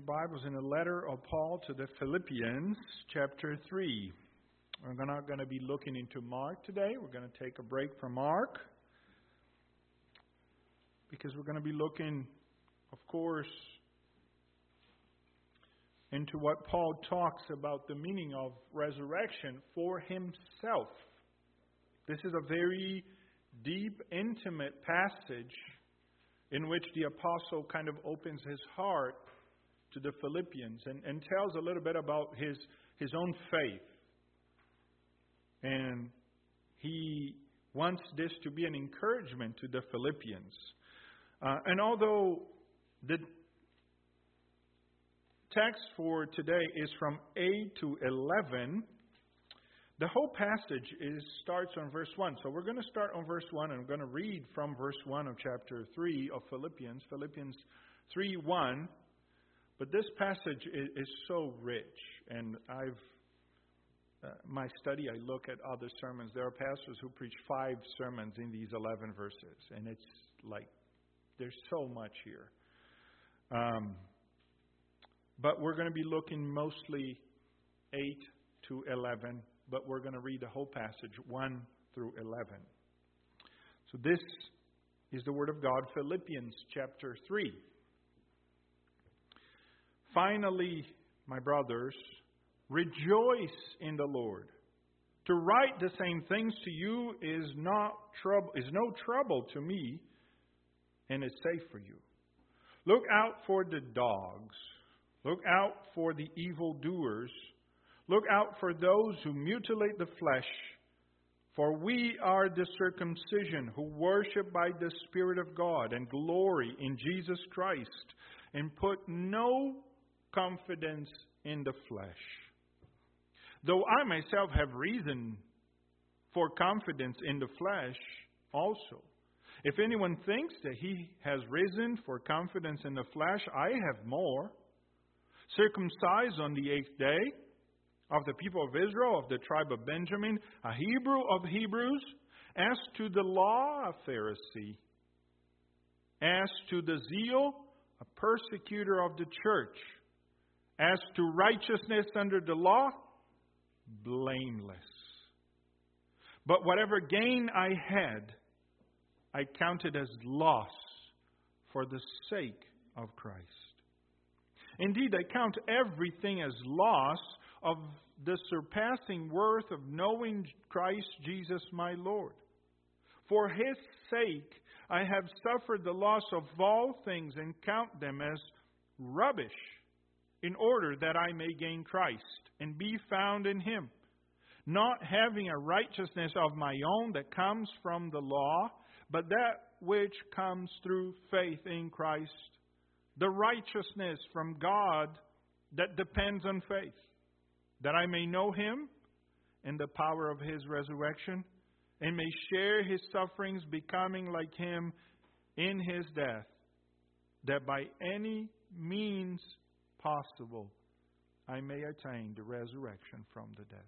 Bibles in the letter of Paul to the Philippians, chapter 3. We're not going to be looking into Mark today. We're going to take a break from Mark because we're going to be looking, of course, into what Paul talks about the meaning of resurrection for himself. This is a very deep, intimate passage in which the apostle kind of opens his heart to the Philippians and tells a little bit about his own faith. And he wants this to be an encouragement to the Philippians. And although the text for today is from 8 to 11, the whole passage starts on verse 1. So we're going to start on verse 1, and I'm going to read from verse 1 of chapter 3 of Philippians 3:1. But this passage is so rich, and my study, I look at other sermons. There are pastors who preach 5 sermons in these 11 verses, and it's like there's so much here. But we're going to be looking mostly 8 to 11, but we're going to read the whole passage 1 through 11. So this is the Word of God, Philippians chapter 3. Finally, my brothers, rejoice in the Lord. To write the same things to you is no trouble to me, and is safe for you. Look out for the dogs. Look out for the evildoers. Look out for those who mutilate the flesh. For we are the circumcision who worship by the Spirit of God and glory in Jesus Christ, and put no confidence in the flesh. Though I myself have reason for confidence in the flesh also. If anyone thinks that he has reason for confidence in the flesh, I have more. Circumcised on the 8th day, of the people of Israel, of the tribe of Benjamin, a Hebrew of Hebrews, as to the law, a Pharisee, as to the zeal, a persecutor of the church, as to righteousness under the law, blameless. But whatever gain I had, I counted as loss for the sake of Christ. Indeed, I count everything as loss of the surpassing worth of knowing Christ Jesus my Lord. For His sake, I have suffered the loss of all things and count them as rubbish, in order that I may gain Christ and be found in Him, not having a righteousness of my own that comes from the law, but that which comes through faith in Christ, the righteousness from God that depends on faith, that I may know Him and the power of His resurrection, and may share His sufferings, becoming like Him in His death, that by any means possible I may attain the resurrection from the dead.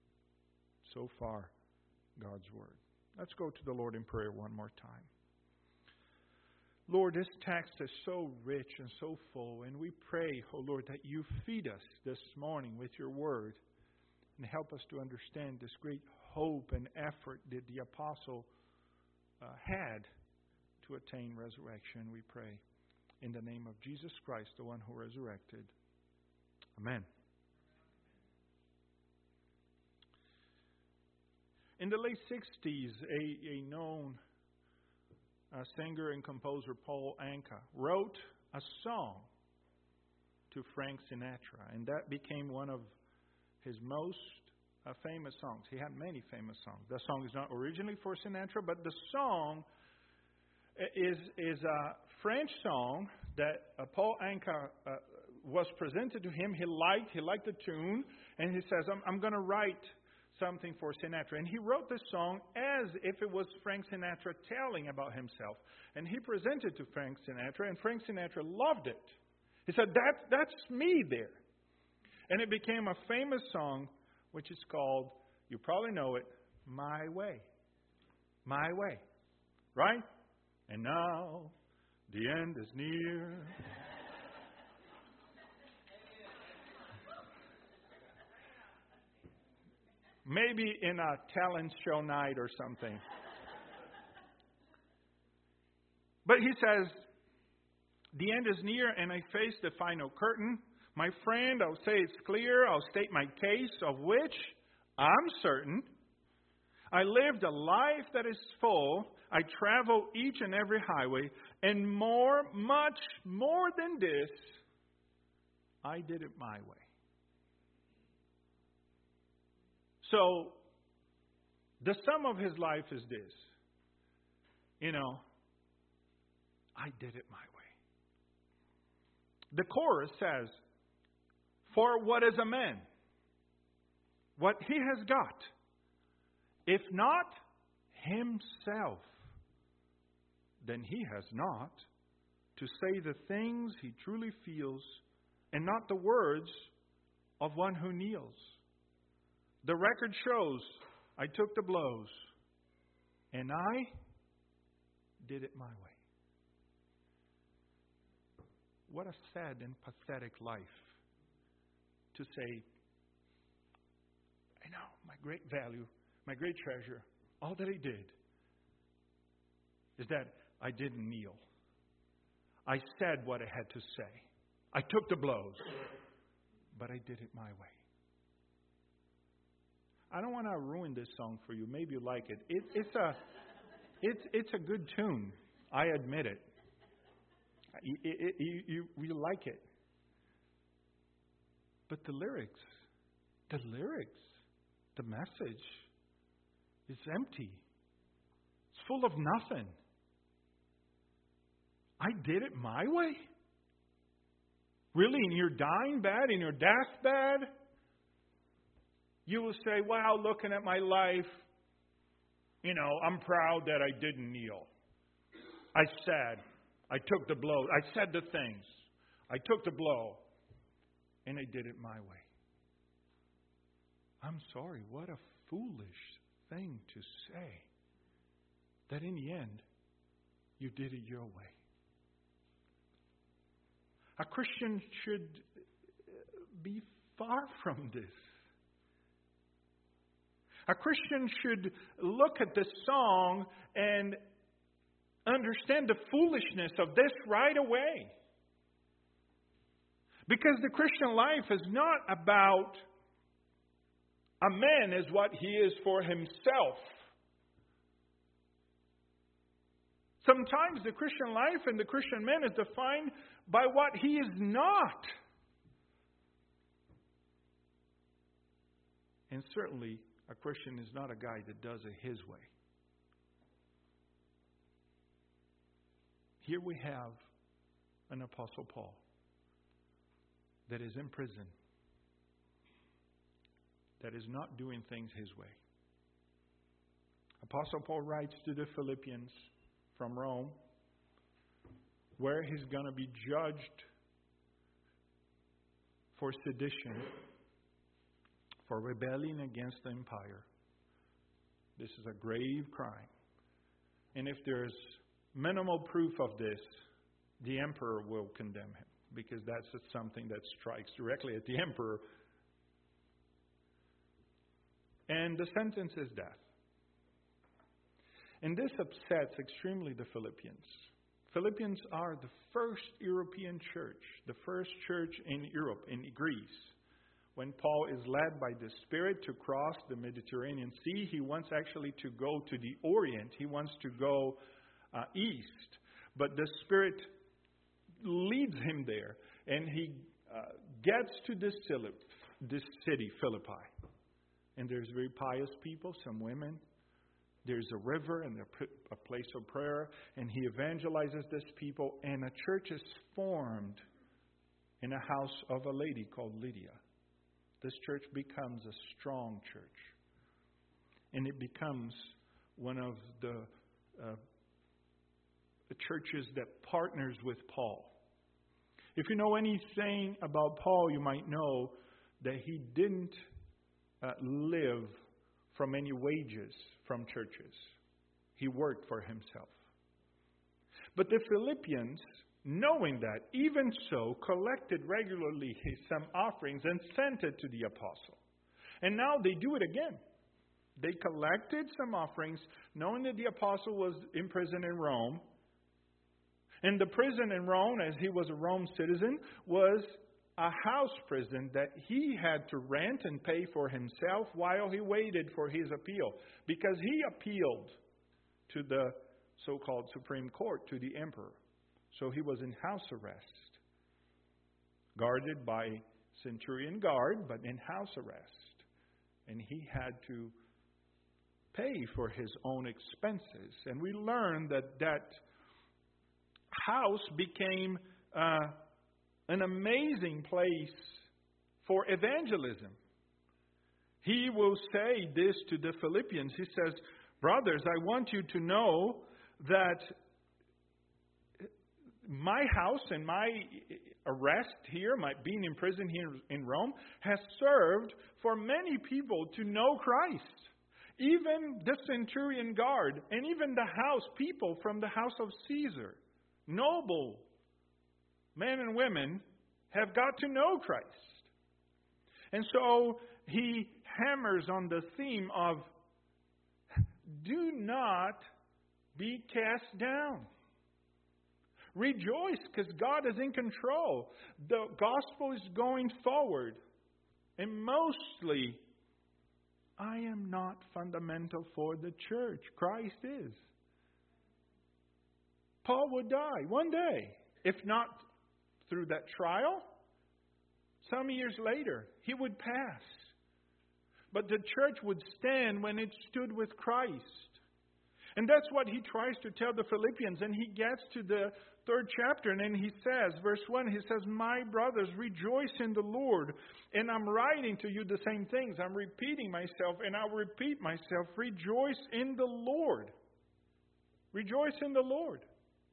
So far, God's Word. Let's go to the Lord in prayer one more time. Lord, this text is so rich and so full, and we pray, oh Lord, that you feed us this morning with your Word and help us to understand this great hope and effort that the apostle had to attain resurrection, we pray. In the name of Jesus Christ, the one who resurrected. Amen. In the late 60s, a known singer and composer, Paul Anka, wrote a song to Frank Sinatra, and that became one of his most famous songs. He had many famous songs. The song is not originally for Sinatra, but the song is a French song that Paul Anka was presented to him. He liked the tune, and he says, I'm going to write something for Sinatra. And he wrote this song as if it was Frank Sinatra telling about himself. And he presented to Frank Sinatra, and Frank Sinatra loved it. He said, that's me there. And it became a famous song, which is called, you probably know it, My Way. My Way. Right? And now the end is near. Maybe in a talent show night or something. But he says, the end is near and I face the final curtain. My friend, I'll say it's clear. I'll state my case, of which I'm certain. I lived a life that is full. I travel each and every highway. And much more than this, I did it my way. So, the sum of his life is this. I did it my way. The chorus says, for what is a man? What he has got, if not himself, then he has not to say the things he truly feels and not the words of one who kneels. The record shows I took the blows and I did it my way. What a sad and pathetic life to say, I know, my great value, my great treasure, all that I did is that I didn't kneel. I said what I had to say. I took the blows, but I did it my way. I don't want to ruin this song for you. Maybe you like it. It's a good tune. I admit it. You like it. But the lyrics, the message is empty. It's full of nothing. I did it my way? Really? In your dying bed, in your deathbed? You will say, wow, looking at my life, I'm proud that I didn't kneel. I took the blow. I said the things. I took the blow. And I did it my way. I'm sorry, what a foolish thing to say. That in the end, you did it your way. A Christian should be far from this. A Christian should look at this song and understand the foolishness of this right away. Because the Christian life is not about a man as what he is for himself. Sometimes the Christian life and the Christian man is defined by what he is not. And certainly, a Christian is not a guy that does it his way. Here we have an Apostle Paul that is in prison, that is not doing things his way. Apostle Paul writes to the Philippians from Rome, where he's going to be judged for sedition, for rebelling against the empire. This is a grave crime. And if there's minimal proof of this, the emperor will condemn him, because that's something that strikes directly at the emperor. And the sentence is death. And this upsets extremely the Philippians. Philippians are the first European church, the first church in Europe, in Greece. When Paul is led by the Spirit to cross the Mediterranean Sea, he wants actually to go to the Orient. He wants to go east. But the Spirit leads him there. And he gets to this city, Philippi. And there's very pious people, some women. There's a river and a place of prayer. And he evangelizes this people. And a church is formed in a house of a lady called Lydia. This church becomes a strong church. And it becomes one of the churches that partners with Paul. If you know anything about Paul, you might know that he didn't live from any wages from churches. He worked for himself. But the Philippians, knowing that, even so, collected regularly some offerings and sent it to the apostle. And now they do it again. They collected some offerings, knowing that the apostle was imprisoned in Rome. And the prison in Rome, as he was a Rome citizen, was a house prison that he had to rent and pay for himself while he waited for his appeal. Because he appealed to the so-called Supreme Court, to the emperor. So he was in house arrest, guarded by centurion guard, but in house arrest. And he had to pay for his own expenses. And we learned that house became an amazing place for evangelism. He will say this to the Philippians. He says, brothers, I want you to know that my house and my arrest here, my being in prison here in Rome, has served for many people to know Christ. Even the centurion guard and even the house people from the house of Caesar, noble men and women, have got to know Christ. And so he hammers on the theme of do not be cast down. Rejoice because God is in control. The gospel is going forward. And mostly, I am not fundamental for the church. Christ is. Paul would die one day. If not through that trial, some years later, he would pass. But the church would stand when it stood with Christ. And that's what he tries to tell the Philippians. And he gets to the 3rd chapter, and then he says, verse 1, he says, my brothers, rejoice in the Lord. And I'm writing to you the same things. I'm repeating myself, and I'll repeat myself. Rejoice in the Lord. Rejoice in the Lord.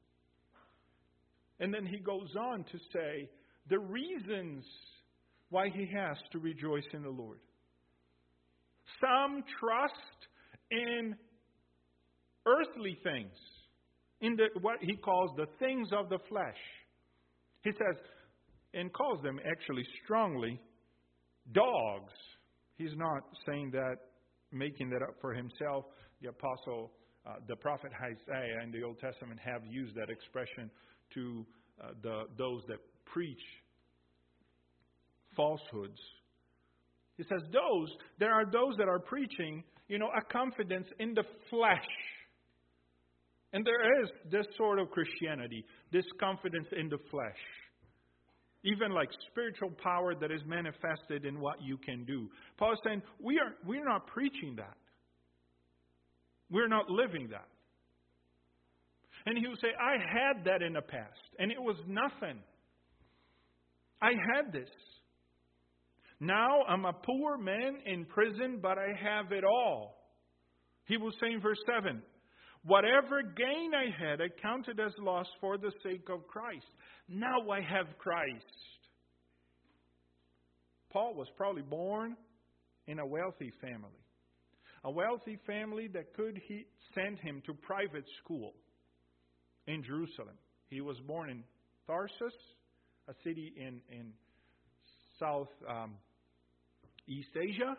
And then he goes on to say the reasons why he has to rejoice in the Lord. Some trust in earthly things, in what he calls the things of the flesh. He says, and calls them actually strongly, dogs. He's not saying that, making that up for himself. The apostle, the prophet Isaiah in the Old Testament have used that expression to those that preach falsehoods. He says there are those that are preaching, a confidence in the flesh. And there is this sort of Christianity, this confidence in the flesh. Even like spiritual power that is manifested in what you can do. Paul is saying, we're not preaching that. We're not living that. And he will say, I had that in the past, and it was nothing. I had this. Now I'm a poor man in prison, but I have it all. He will say in verse 7, whatever gain I had, I counted as loss for the sake of Christ. Now I have Christ. Paul was probably born in a wealthy family. A wealthy family that could send him to private school in Jerusalem. He was born in Tarsus, a city in South East Asia,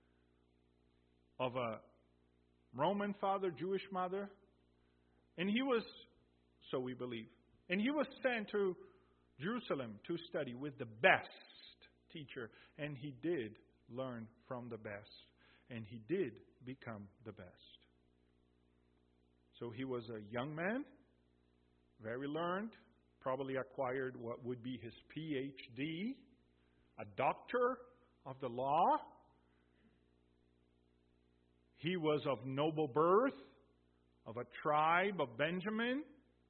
of a Roman father, Jewish mother. And he was, so we believe, and he was sent to Jerusalem to study with the best teacher. And he did learn from the best. And he did become the best. So he was a young man, very learned, probably acquired what would be his PhD, a doctor of the law. He was of noble birth, of a tribe of Benjamin.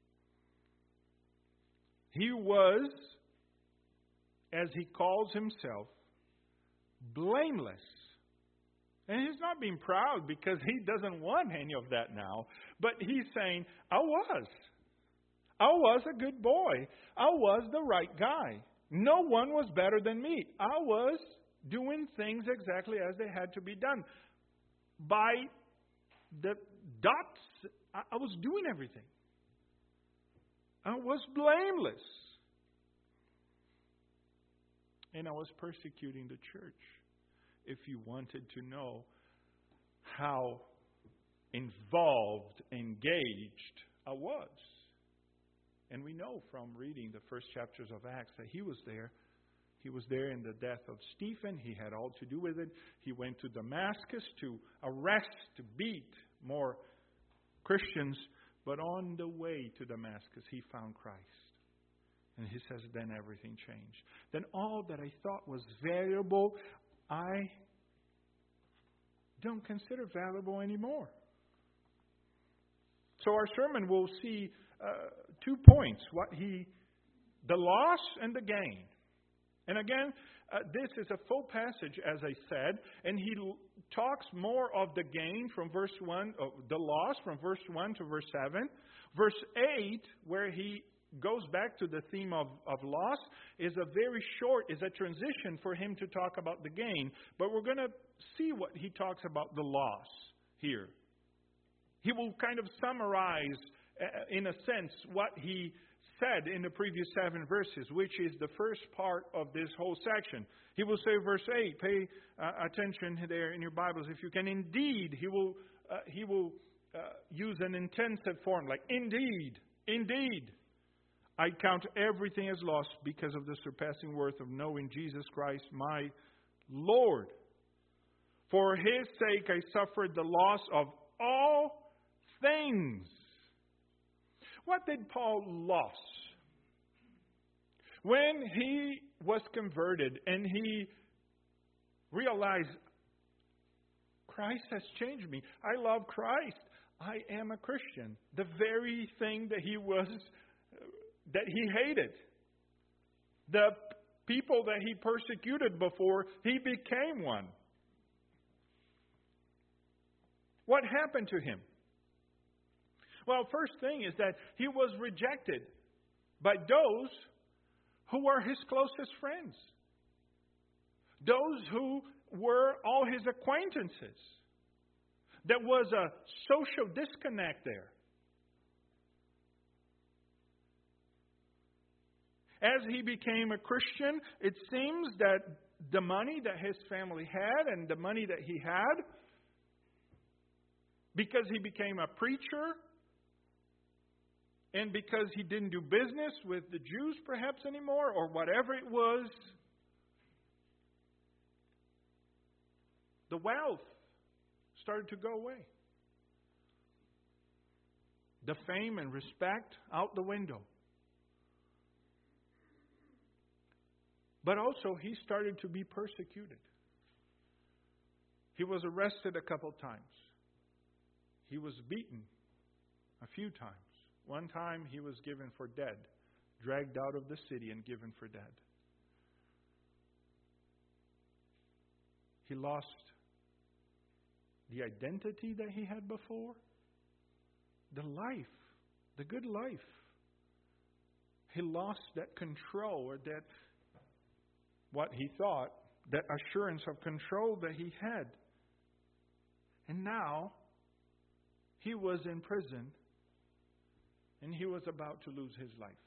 He was, as he calls himself, blameless. And he's not being proud because he doesn't want any of that now. But he's saying, I was a good boy. I was the right guy. No one was better than me. I was doing things exactly as they had to be done. By the dots, I was doing everything. I was blameless. And I was persecuting the church. If you wanted to know how involved, engaged I was. And we know from reading the first chapters of Acts that he was there. He was there in the death of Stephen. He had all to do with it. He went to Damascus to arrest, to beat more Christians. But on the way to Damascus, he found Christ. And he says, then everything changed. Then all that I thought was valuable, I don't consider valuable anymore. So our sermon will see 2 points. The loss and the gain. And again, this is a full passage, as I said, and he talks more of the gain from verse 1, the loss from verse 1 to verse 7. Verse 8, where he goes back to the theme of loss, is a transition for him to talk about the gain. But we're going to see what he talks about the loss here. He will kind of summarize, in a sense, what he said in the previous 7 verses, which is the first part of this whole section. He will say, verse 8, pay attention there in your Bibles if you can. Indeed, he will use an intensive form, like indeed, I count everything as lost because of the surpassing worth of knowing Jesus Christ, my Lord. For His sake I suffered the loss of all things. What did Paul lose? When he was converted and he realized, Christ has changed me. I love Christ. I am a Christian. The very thing that he hated. The people that he persecuted before, he became one. What happened to him? Well, first thing is that he was rejected by those who were his closest friends. Those who were all his acquaintances. There was a social disconnect there. As he became a Christian, it seems that the money that his family had and the money that he had, because he became a preacher, and because he didn't do business with the Jews perhaps anymore, or whatever it was, the wealth started to go away. The fame and respect out the window. But also, he started to be persecuted. He was arrested a couple times. He was beaten a few times. One time he was given for dead, dragged out of the city and given for dead. He lost the identity that he had before, the life, the good life. He lost that control, or that, what he thought, that assurance of control that he had. And now, he was in prison, and he was about to lose his life.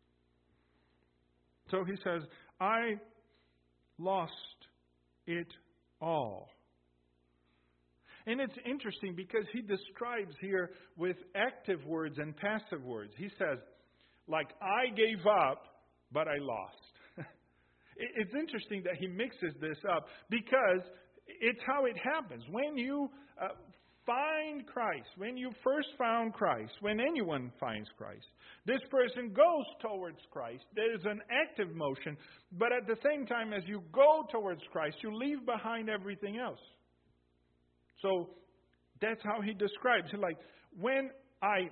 So he says, I lost it all. And it's interesting because he describes here with active words and passive words. He says, like, I gave up, but I lost. It's interesting that he mixes this up because it's how it happens. When you find Christ, when you first found Christ, when anyone finds Christ, this person goes towards Christ. There's an active motion, but at the same time as you go towards Christ, you leave behind everything else. So that's how he describes it. Like, when I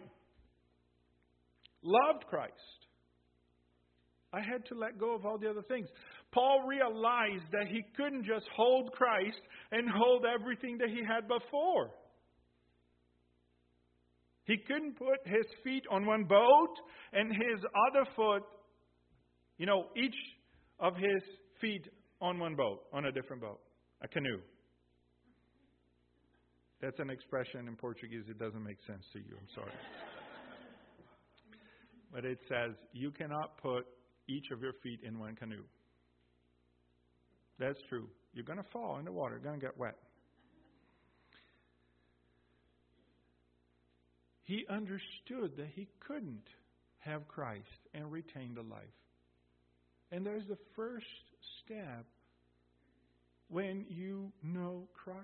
loved Christ, I had to let go of all the other things. Paul realized that he couldn't just hold Christ and hold everything that he had before. He couldn't put his feet on one boat and his other foot, each of his feet on one boat, on a different boat, a canoe. That's an expression in Portuguese. It doesn't make sense to you. I'm sorry. But it says, you cannot put each of your feet in one canoe. That's true. You're going to fall in the water. You're going to get wet. he understood that he couldn't have Christ and retain the life. And there's the first step when you know Christ.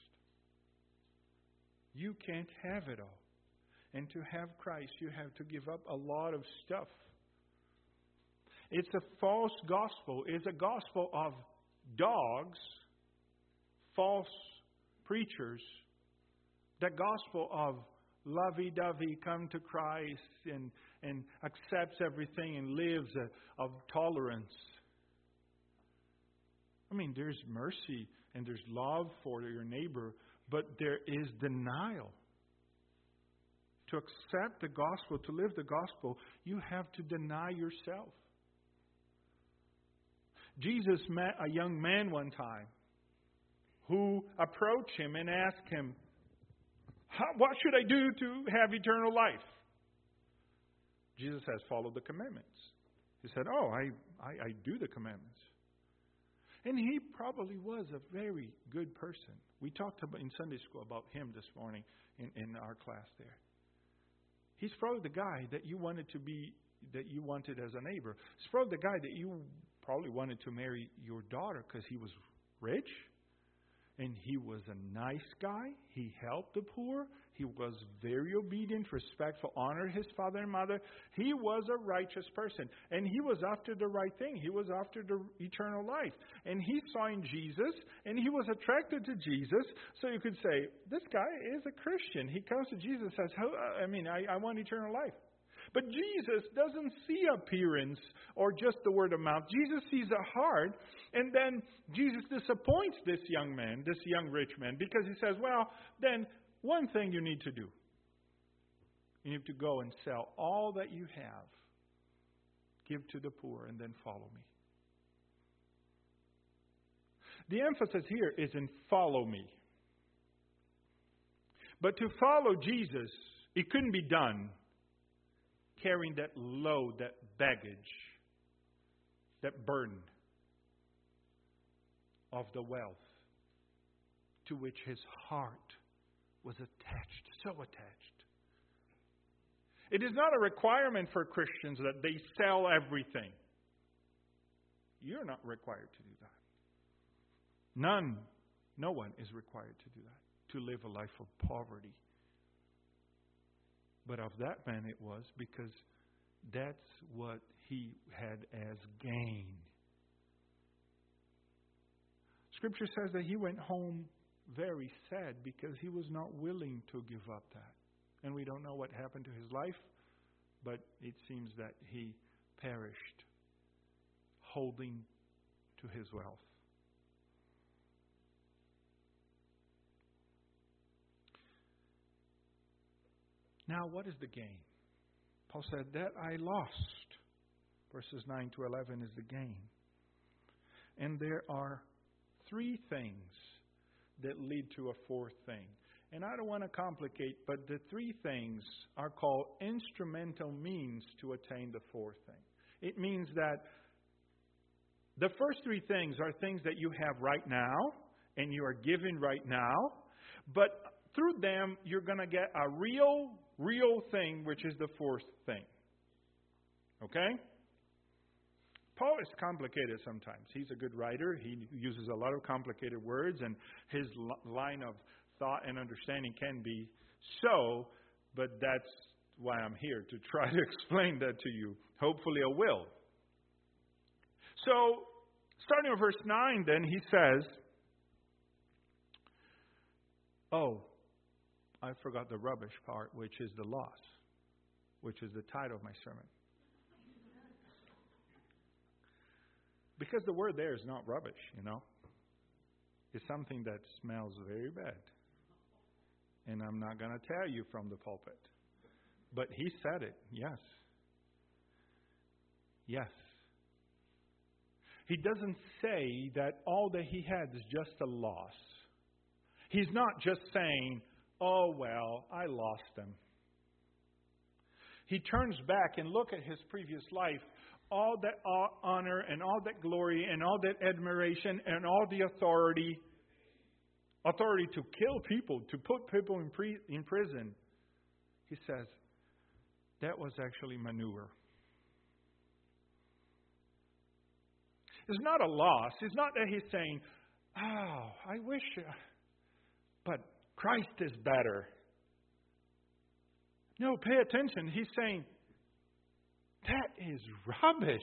You can't have it all. And to have Christ, you have to give up a lot of stuff. It's a false gospel. It's a gospel of dogs, false preachers. The gospel of lovey-dovey, come to Christ and accepts everything and lives of tolerance. I mean, there's mercy and there's love for your neighbor, but there is denial. To accept the gospel, to live the gospel, you have to deny yourself. Jesus met a young man one time who approached him and asked him, what should I do to have eternal life? Jesus says, follow the commandments. He said, I do the commandments. And he probably was a very good person. We talked about in Sunday school about him this morning in our class there. He's probably the guy that you wanted to be, that you wanted as a neighbor. He's probably the guy that you probably wanted to marry your daughter because he was rich. And he was a nice guy. He helped the poor. He was very obedient, respectful, honored his father and mother. He was a righteous person. And he was after the right thing. He was after the eternal life. And he saw in Jesus, and he was attracted to Jesus. So you could say, this guy is a Christian. He comes to Jesus and says, I want eternal life. But Jesus doesn't see appearance or just the word of mouth. Jesus sees a heart. And then Jesus disappoints this young man, this young rich man, because he says, well, then one thing you need to do. You need to go and sell all that you have, give to the poor, and then follow me. The emphasis here is in follow me. But to follow Jesus, it couldn't be done carrying that load, that baggage, that burden of the wealth to which his heart was attached, so attached. It is not a requirement for Christians that they sell everything. You're not required to do that. No one is required to do that, to live a life of poverty. But of that man it was, because that's what he had as gain. Scripture says that he went home very sad because he was not willing to give up that. And we don't know what happened to his life, but it seems that he perished holding to his wealth. Now, what is the gain? Paul said, that I lost. Verses 9 to 11 is the gain. And there are three things that lead to a fourth thing. And I don't want to complicate, but the three things are called instrumental means to attain the fourth thing. It means that the first three things are things that you have right now, and you are given right now, but through them, you're going to get a real thing, which is the fourth thing. Okay? Paul is complicated sometimes. He's a good writer. He uses a lot of complicated words, and his line of thought and understanding can be so, but that's why I'm here, to try to explain that to you. Hopefully I will. So, starting with verse 9, then, he says, I forgot the rubbish part, which is the loss, which is the title of my sermon. Because the word there is not rubbish, It's something that smells very bad. And I'm not going to tell you from the pulpit. But he said it, yes. Yes. He doesn't say that all that he had is just a loss. He's not just saying, oh, well, I lost them. He turns back and look at his previous life, all that honor and all that glory and all that admiration and all the authority to kill people, to put people in prison. He says, that was actually manure. It's not a loss. It's not that he's saying, oh, I wish, but Christ is better. No, pay attention. He's saying, that is rubbish.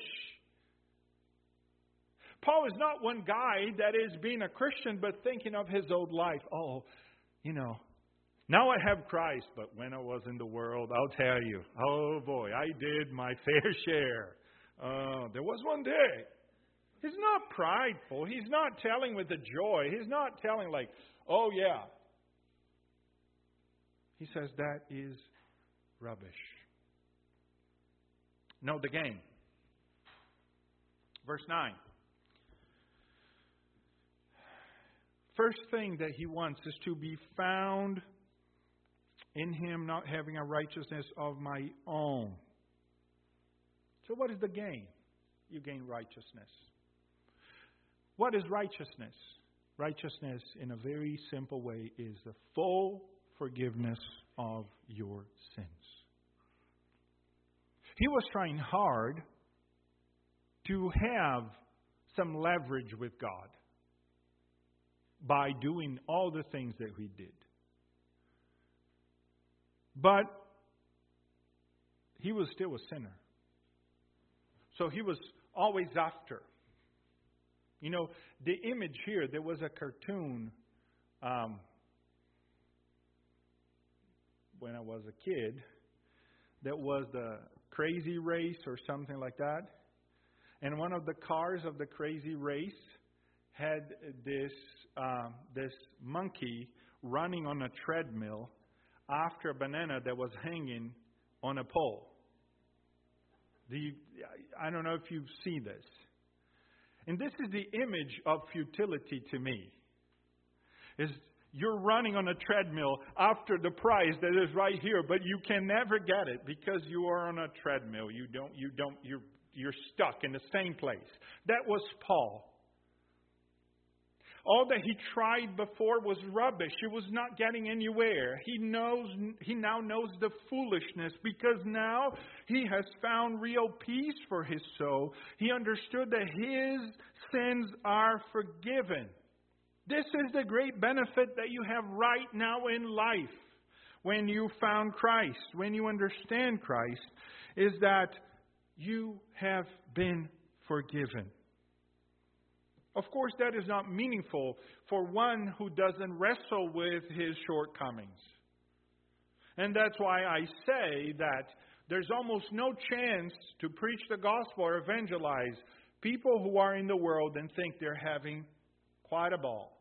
Paul is not one guy that is being a Christian but thinking of his old life. Oh, now I have Christ, but when I was in the world, I'll tell you, oh boy, I did my fair share. There was one day. He's not prideful. He's not telling with the joy. He's not telling like, oh yeah. He says that is rubbish. Know the game. Verse 9. First thing that he wants is to be found in Him, not having a righteousness of my own. So what is the gain? You gain righteousness. What is righteousness? Righteousness, in a very simple way, is the full forgiveness of your sins. He was trying hard to have some leverage with God by doing all the things that he did. But he was still a sinner. So he was always after. The image here, there was a cartoon when I was a kid that was the Crazy Race or something like that. And one of the cars of the Crazy Race had this monkey running on a treadmill after a banana that was hanging on a pole. I don't know if you've seen this. And this is the image of futility to me. Is you're running on a treadmill after the prize that is right here, but you can never get it because you are on a treadmill. You're stuck in the same place. That was Paul. All that he tried before was rubbish. It was not getting anywhere. He now knows the foolishness because now he has found real peace for his soul. He understood that his sins are forgiven. This is the great benefit that you have right now in life when you found Christ, when you understand Christ, is that you have been forgiven. Of course, that is not meaningful for one who doesn't wrestle with his shortcomings. And that's why I say that there's almost no chance to preach the gospel or evangelize people who are in the world and think they're having quite a ball.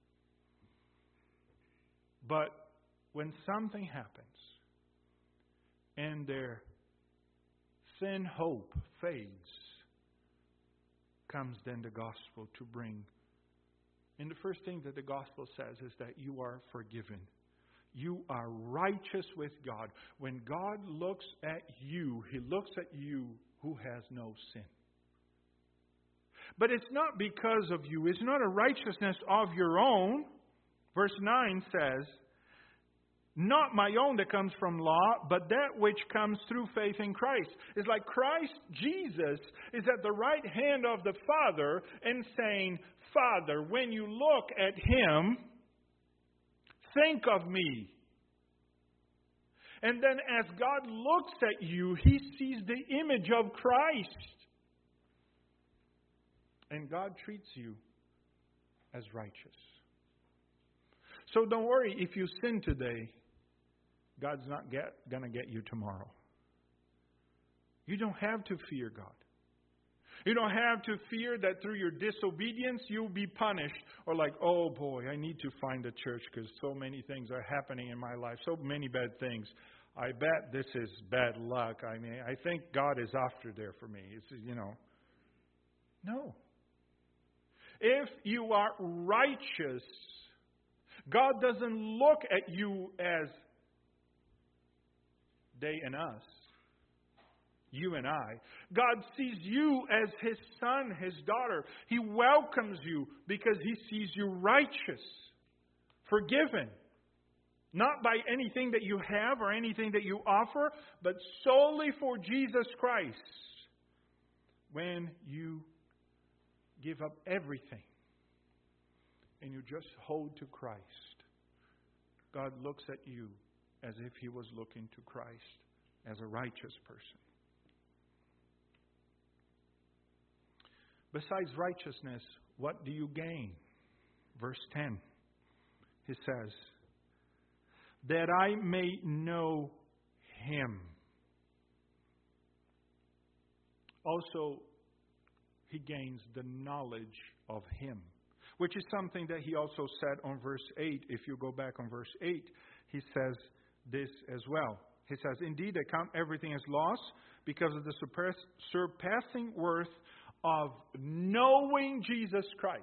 But when something happens and their thin hope fades, comes then the gospel to bring. And the first thing that the gospel says is that you are forgiven. You are righteous with God. When God looks at you, He looks at you who has no sin. But it's not because of you. It's not a righteousness of your own. Verse 9 says, not my own that comes from law, but that which comes through faith in Christ. It's like Christ, Jesus, is at the right hand of the Father and saying, Father, when you look at Him, think of me. And then as God looks at you, He sees the image of Christ. And God treats you as righteous. So don't worry if you sin today. God's not going to get you tomorrow. You don't have to fear God. You don't have to fear that through your disobedience you'll be punished. Or like, oh boy, I need to find a church because so many things are happening in my life. So many bad things. I bet this is bad luck. I mean, I think God is after there for me. It's, No. If you are righteous, God doesn't look at you as they and us, you and I. God sees you as His son, His daughter. He welcomes you because He sees you righteous, forgiven. Not by anything that you have or anything that you offer, but solely for Jesus Christ. When you give up everything and you just hold to Christ, God looks at you as if He was looking to Christ as a righteous person. Besides righteousness, what do you gain? Verse 10, He says, that I may know Him. Also, he gains the knowledge of Him, which is something that he also said on verse 8. If you go back on verse 8, he says this as well. He says, indeed, I count everything as loss because of the surpassing worth of knowing Jesus Christ.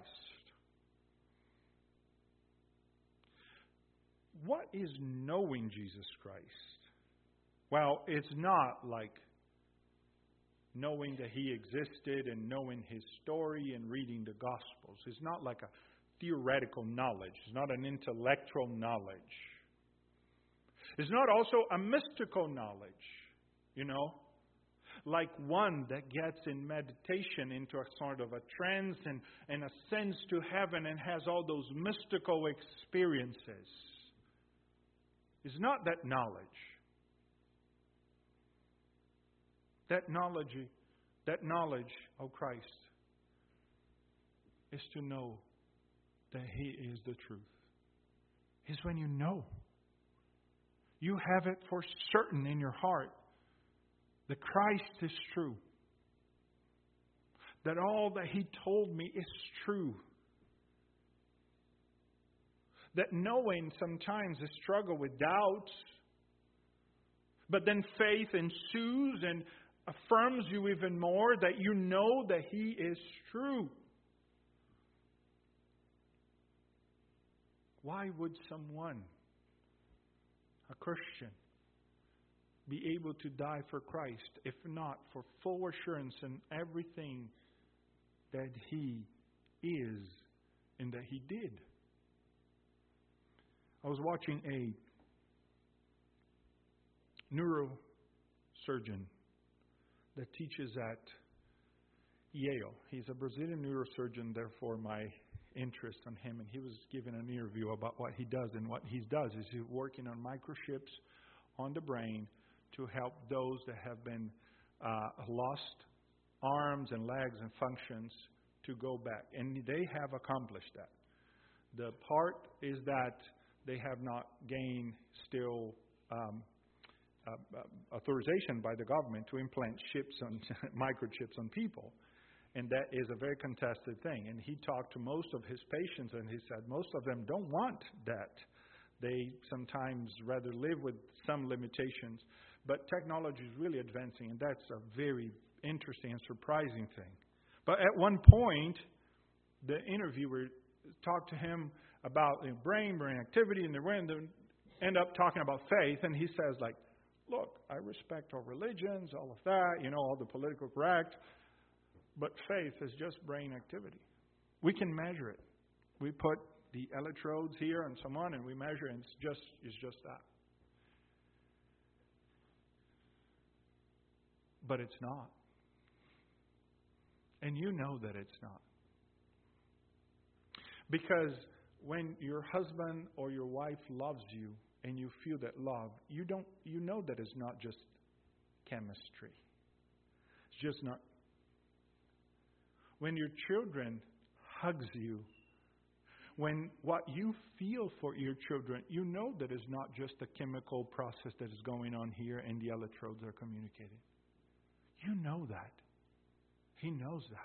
What is knowing Jesus Christ? Well, it's not like knowing that He existed and knowing His story and reading the Gospels. It's not like a theoretical knowledge. It's not an intellectual knowledge. It's not also a mystical knowledge, like one that gets in meditation into a sort of a trance and ascends to heaven and has all those mystical experiences. It's not that knowledge. That knowledge of Christ is to know that He is the truth. It's when you know. You have it for certain in your heart that Christ is true. That all that He told me is true. That knowing sometimes is struggle with doubts, but then faith ensues and affirms you even more that you know that He is true. Why would someone, a Christian, be able to die for Christ if not for full assurance in everything that He is and that He did? I was watching a neurosurgeon that teaches at Yale. He's a Brazilian neurosurgeon, therefore my interest on him. And he was giving an interview about what he does. And what he does is he's working on microchips on the brain to help those that have been lost arms and legs and functions to go back. And they have accomplished that. The part is that they have not gained still authorization by the government to implant chips on microchips on people. And that is a very contested thing. And he talked to most of his patients and he said most of them don't want that. They sometimes rather live with some limitations. But technology is really advancing, and that's a very interesting and surprising thing. But at one point, the interviewer talked to him about brain activity, and they end up talking about faith, and he says, look, I respect all religions, all of that, all the political correct, but faith is just brain activity. We can measure it. We put the electrodes here and so on, and we measure it, and it's just that. But it's not. And you know that it's not. Because when your husband or your wife loves you and you feel that love, you know that it's not just chemistry. It's just not. When your children hugs you, when what you feel for your children, you know that it's not just a chemical process that is going on here and the electrodes are communicating. You know that. He knows that.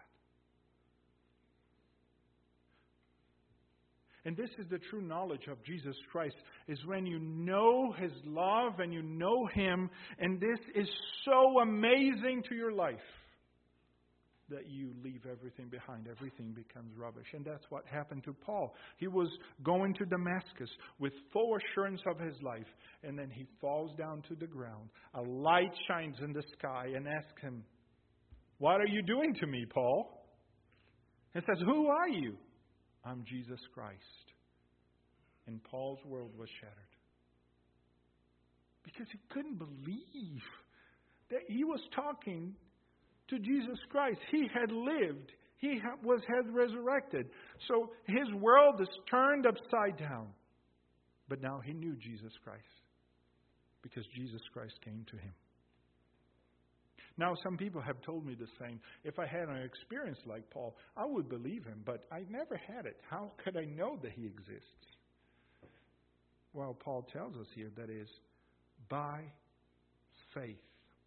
And this is the true knowledge of Jesus Christ, is when you know His love and you know Him, and this is so amazing to your life that you leave everything behind. Everything becomes rubbish. And that's what happened to Paul. He was going to Damascus with full assurance of his life, and then he falls down to the ground. A light shines in the sky and asks him, "What are you doing to me, Paul?" And says, "Who are you?" "I'm Jesus Christ." And Paul's world was shattered. Because he couldn't believe that he was talking to Jesus Christ. He had lived. He had resurrected. So his world is turned upside down. But now he knew Jesus Christ because Jesus Christ came to him. Now, some people have told me the same. If I had an experience like Paul, I would believe him, but I never had it. How could I know that he exists? Well, Paul tells us here that is by faith.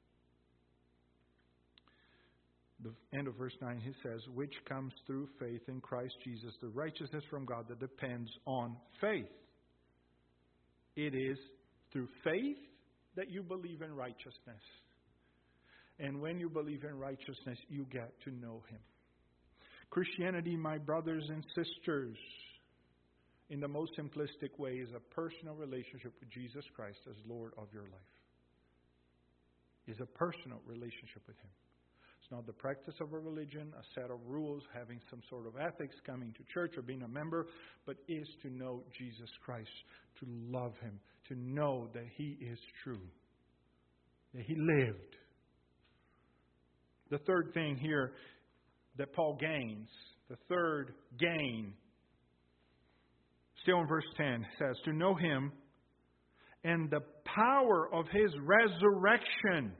The end of verse 9, he says, which comes through faith in Christ Jesus, the righteousness from God that depends on faith. It is through faith that you believe in righteousness. And when you believe in righteousness, you get to know Him. Christianity, my brothers and sisters, in the most simplistic way, is a personal relationship with Jesus Christ as Lord of your life. It's a personal relationship with Him. It's not the practice of a religion, a set of rules, having some sort of ethics, coming to church or being a member, but is to know Jesus Christ, to love Him, to know that He is true, that He lived. The third thing here that Paul gains, the third gain, still in verse 10, says, to know Him and the power of His resurrection.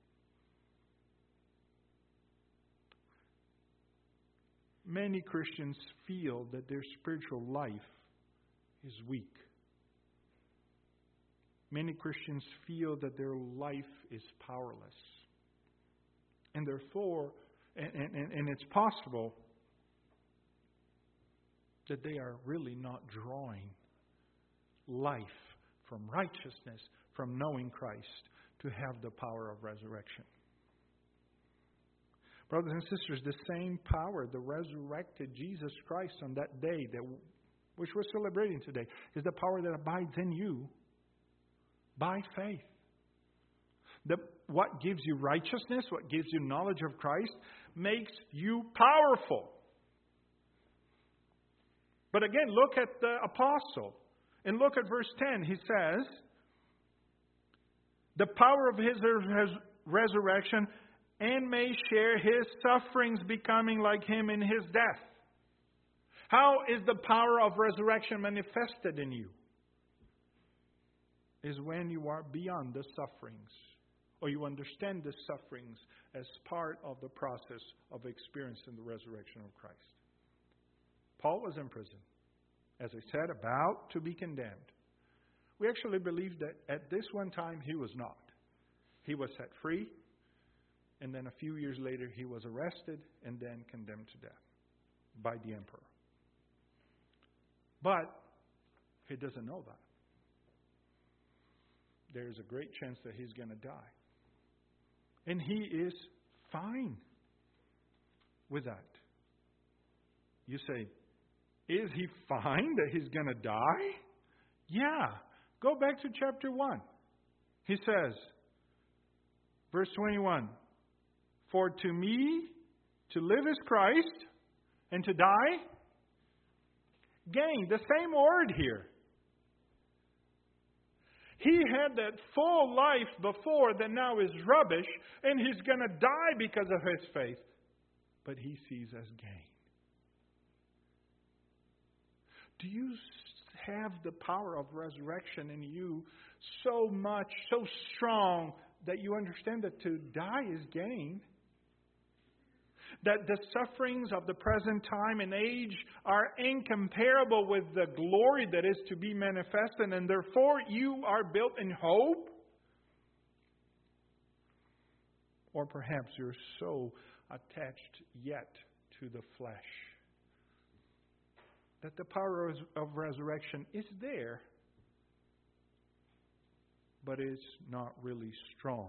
Many Christians feel that their spiritual life is weak. Many Christians feel that their life is powerless. And therefore, and it's possible that they are really not drawing life from righteousness, from knowing Christ, to have the power of resurrection. Brothers and sisters, the same power that resurrected Jesus Christ on that day, which we're celebrating today, is the power that abides in you by faith. What gives you righteousness, what gives you knowledge of Christ, makes you powerful. But again, look at the apostle. And look at verse 10. He says, the power of His resurrection, and may share His sufferings, becoming like Him in His death. How is the power of resurrection manifested in you? Is when you are beyond the sufferings, or you understand the sufferings as part of the process of experiencing the resurrection of Christ. Paul was in prison, as I said, about to be condemned. We actually believe that at this one time he was not. He was set free, and then a few years later he was arrested and then condemned to death by the emperor. But he doesn't know that. There's a great chance that he's going to die. And he is fine with that. You say, is he fine that he's going to die? Yeah. Go back to chapter 1. He says, verse 21, for to me, to live is Christ, and to die, gain. The same word here. He had that full life before that now is rubbish, and he's going to die because of his faith. But he sees as gain. Do you have the power of resurrection in you so much, so strong, that you understand that to die is gain? That the sufferings of the present time and age are incomparable with the glory that is to be manifested, and therefore you are built in hope? Or perhaps you're so attached yet to the flesh that the power of resurrection is there, but it's not really strong.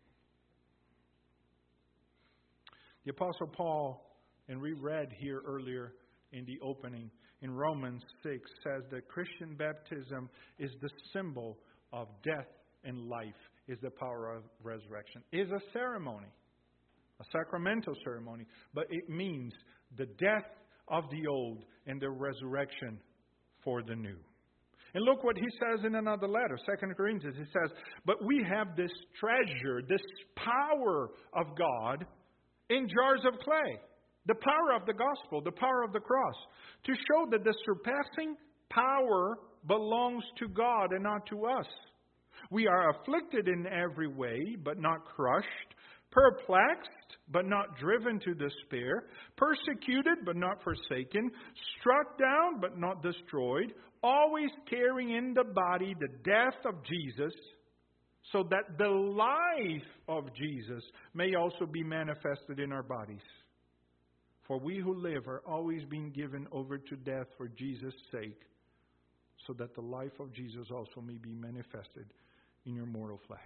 The Apostle Paul, and we read here earlier in the opening, in Romans 6, says that Christian baptism is the symbol of death and life, is the power of resurrection. It is a ceremony, a sacramental ceremony, but it means the death of the old and the resurrection for the new. And look what he says in another letter, 2 Corinthians. He says, but we have this treasure, this power of God in jars of clay. The power of the gospel, the power of the cross. To show that the surpassing power belongs to God and not to us. We are afflicted in every way, but not crushed. Perplexed, but not driven to despair. Persecuted, but not forsaken. Struck down, but not destroyed. Always carrying in the body the death of Jesus, so that the life of Jesus may also be manifested in our bodies. For we who live are always being given over to death for Jesus' sake, so that the life of Jesus also may be manifested in your mortal flesh.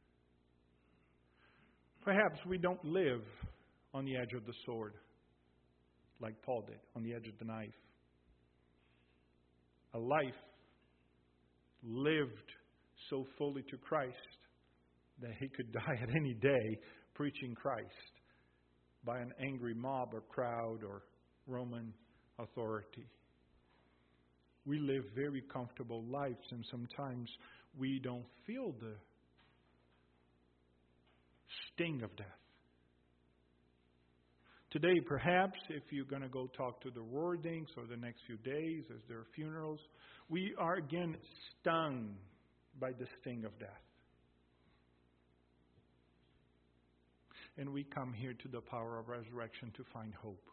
Perhaps we don't live on the edge of the sword like Paul did, on the edge of the knife. A life lived so fully to Christ that he could die at any day preaching Christ by an angry mob or crowd or Roman authority. We live very comfortable lives, and sometimes we don't feel the sting of death. Today, perhaps, if you're going to go talk to the wardings or the next few days as there are funerals, we are again stung by the sting of death. And we come here to the power of resurrection to find hope.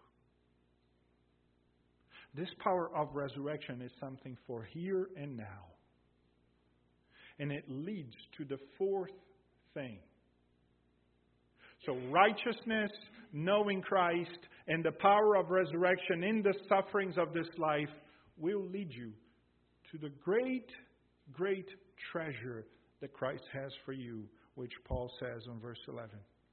This power of resurrection is something for here and now. And it leads to the fourth thing. So righteousness, knowing Christ, and the power of resurrection in the sufferings of this life will lead you to the great, great treasure that Christ has for you, which Paul says in verse 11.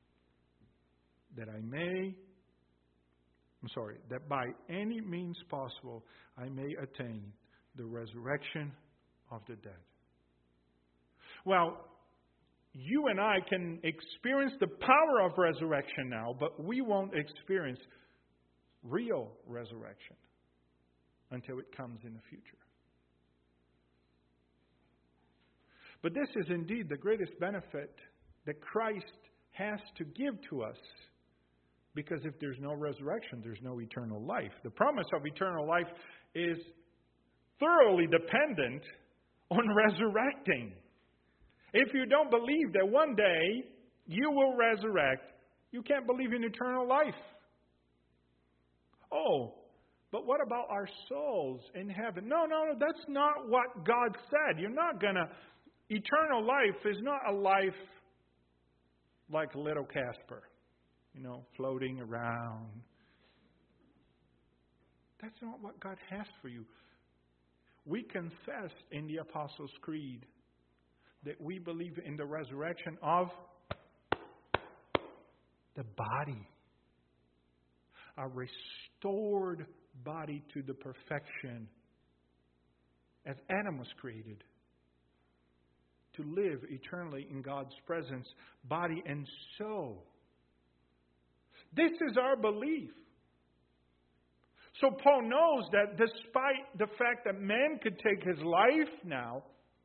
That by any means possible I may attain the resurrection of the dead. Well, you and I can experience the power of resurrection now, but we won't experience real resurrection until it comes in the future. But this is indeed the greatest benefit that Christ has to give to us. Because if there's no resurrection, there's no eternal life. The promise of eternal life is thoroughly dependent on resurrecting. If you don't believe that one day you will resurrect, you can't believe in eternal life. Oh, but what about our souls in heaven? No, that's not what God said. You're not going to... Eternal life is not a life like little Casper, floating around. That's not what God has for you. We confess in the Apostles' Creed that we believe in the resurrection of the body. A restored body to the perfection as Adam was created. To live eternally in God's presence, body and soul. This is our belief. So Paul knows that despite the fact that man could take his life now,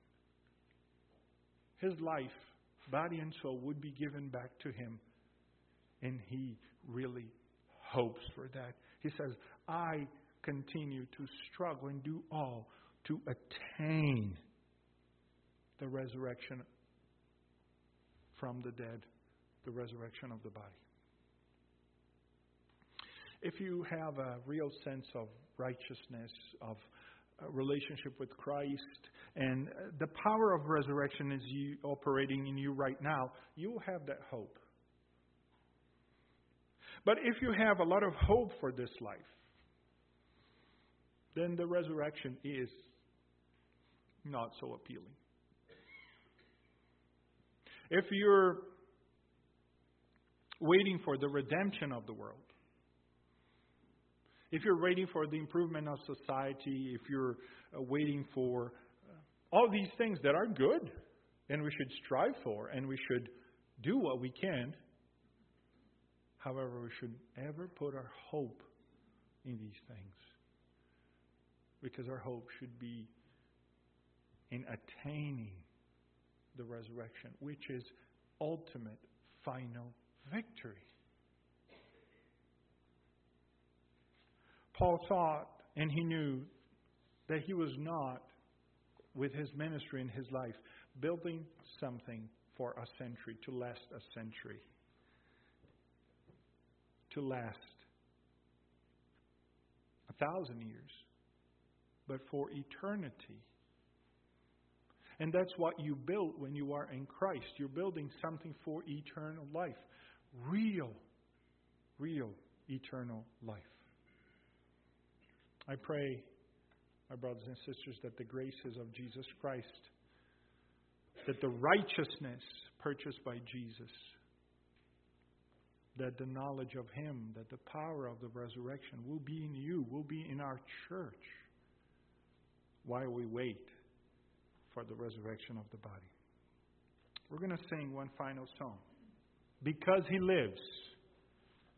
his life, body and soul, would be given back to him. And he really hopes for that. He says, I continue to struggle and do all to attain the resurrection from the dead, the resurrection of the body. If you have a real sense of righteousness, of a relationship with Christ, and the power of resurrection is operating in you right now, you will have that hope. But if you have a lot of hope for this life, then the resurrection is not so appealing. If you're waiting for the redemption of the world, if you're waiting for the improvement of society, if you're waiting for all these things that are good and we should strive for and we should do what we can, however, we should ever put our hope in these things. Because our hope should be in attaining the resurrection, which is ultimate, final victory. Paul thought and he knew that he was not, with his ministry and his life, building something for a century, to last a century, to last 1,000 years, but for eternity. And that's what you build when you are in Christ. You're building something for eternal life. Real eternal life. I pray, my brothers and sisters, that the graces of Jesus Christ, that the righteousness purchased by Jesus, that the knowledge of Him, that the power of the resurrection will be in you, will be in our church, while we wait for the resurrection of the body. We're going to sing one final song. Because He lives.